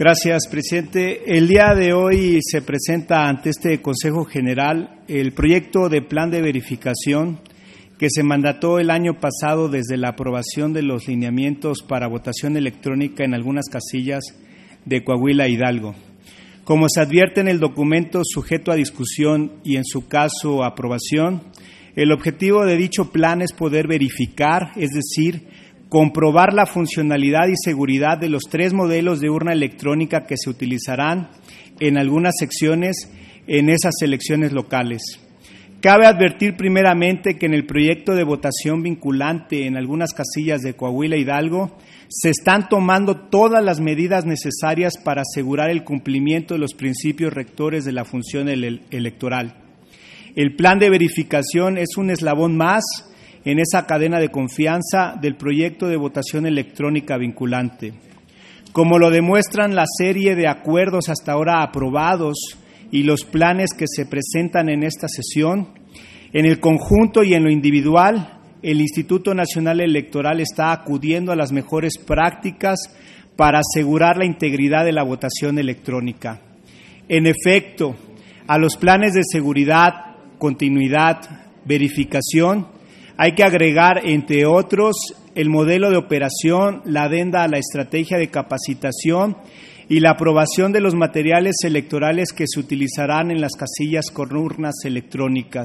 Gracias, presidente. El día de hoy se presenta ante este Consejo General el proyecto de plan de verificación que se mandató el año pasado desde la aprobación de los lineamientos para votación electrónica en algunas casillas de Coahuila e Hidalgo. Como se advierte en el documento sujeto a discusión y en su caso aprobación, el objetivo de dicho plan es poder verificar, es decir, comprobar la funcionalidad y seguridad de los 3 modelos de urna electrónica que se utilizarán en algunas secciones en esas elecciones locales. Cabe advertir primeramente que en el proyecto de votación vinculante en algunas casillas de Coahuila e Hidalgo se están tomando todas las medidas necesarias para asegurar el cumplimiento de los principios rectores de la función electoral. El plan de verificación es un eslabón más en esa cadena de confianza del proyecto de votación electrónica vinculante. Como lo demuestran la serie de acuerdos hasta ahora aprobados y los planes que se presentan en esta sesión, en el conjunto y en lo individual, el Instituto Nacional Electoral está acudiendo a las mejores prácticas para asegurar la integridad de la votación electrónica. En efecto, a los planes de seguridad, continuidad, verificación, hay que agregar, entre otros, el modelo de operación, la adenda a la estrategia de capacitación y la aprobación de los materiales electorales que se utilizarán en las casillas con urnas electrónicas.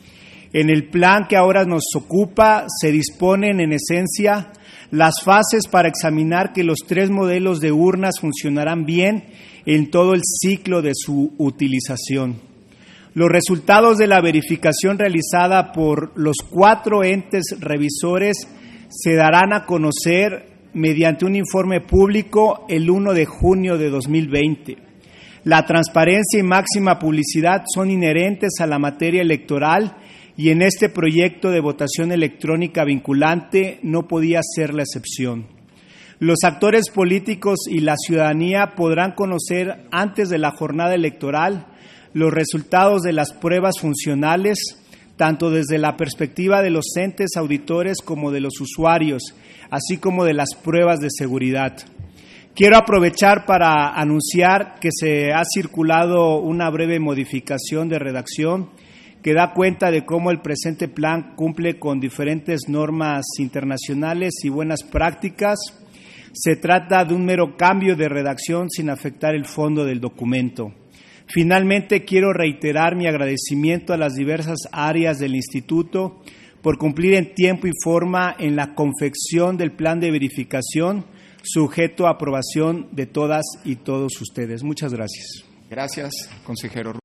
En el plan que ahora nos ocupa se disponen, en esencia, las fases para examinar que los 3 modelos de urnas funcionarán bien en todo el ciclo de su utilización. Los resultados de la verificación realizada por los 4 entes revisores se darán a conocer mediante un informe público el 1 de junio de 2020. La transparencia y máxima publicidad son inherentes a la materia electoral y en este proyecto de votación electrónica vinculante no podía ser la excepción. Los actores políticos y la ciudadanía podrán conocer antes de la jornada electoral los resultados de las pruebas funcionales, tanto desde la perspectiva de los entes auditores como de los usuarios, así como de las pruebas de seguridad. Quiero aprovechar para anunciar que se ha circulado una breve modificación de redacción que da cuenta de cómo el presente plan cumple con diferentes normas internacionales y buenas prácticas. Se trata de un mero cambio de redacción sin afectar el fondo del documento. Finalmente, quiero reiterar mi agradecimiento a las diversas áreas del Instituto por cumplir en tiempo y forma en la confección del plan de verificación sujeto a aprobación de todas y todos ustedes. Muchas gracias. Gracias, consejero.